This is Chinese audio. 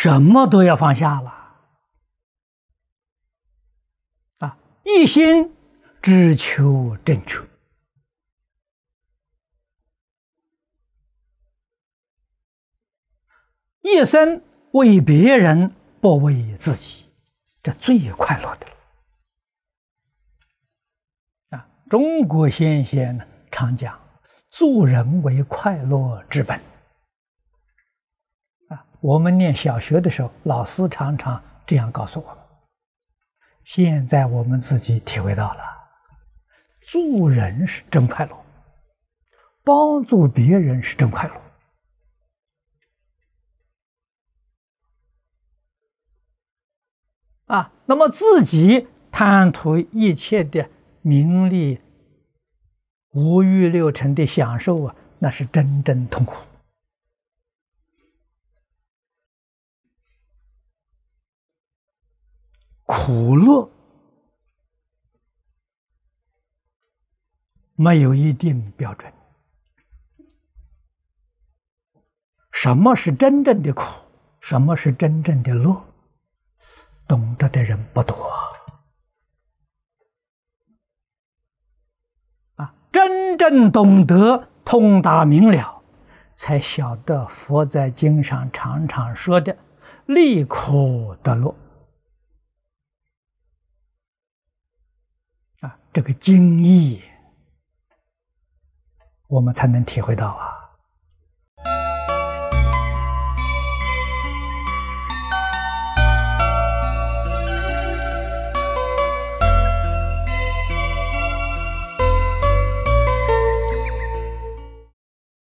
什么都要放下了啊！一心只求正确，一生为别人，不为自己，这最快乐的了啊！中国先贤呢常讲，助人为快乐之本啊！我们念小学的时候，老师常常这样告诉我们。现在我们自己体会到了，助人是真快乐，帮助别人是真快乐啊！那么自己贪图一切的名利、五欲六尘的享受啊，那是真正痛苦。苦乐没有一定标准。什么是真正的苦？什么是真正的乐？懂得的人不多啊！真正懂得、通达明了，才晓得佛在经上常常说的“离苦得乐”啊，这个经义我们才能体会到啊。